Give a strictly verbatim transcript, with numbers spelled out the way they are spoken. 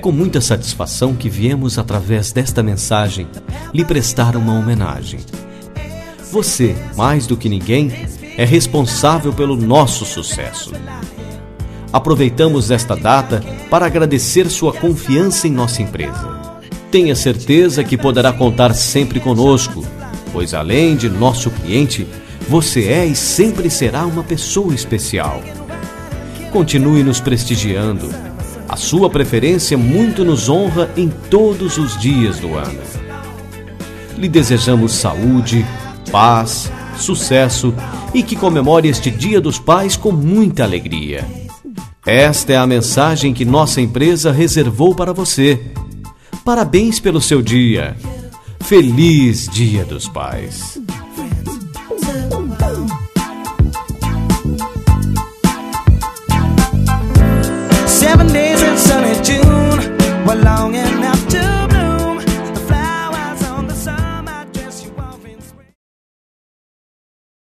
com muita satisfação que viemos, através desta mensagem, lhe prestar uma homenagem. Você, mais do que ninguém, é responsável pelo nosso sucesso. Aproveitamos esta data para agradecer sua confiança em nossa empresa. Tenha certeza que poderá contar sempre conosco, pois além de nosso cliente, você é e sempre será uma pessoa especial. Continue nos prestigiando. A sua preferência muito nos honra em todos os dias do ano. Lhe desejamos saúde, paz, sucesso e que comemore este Dia dos Pais com muita alegria. Esta é a mensagem que nossa empresa reservou para você. Parabéns pelo seu dia. Feliz Dia dos Pais.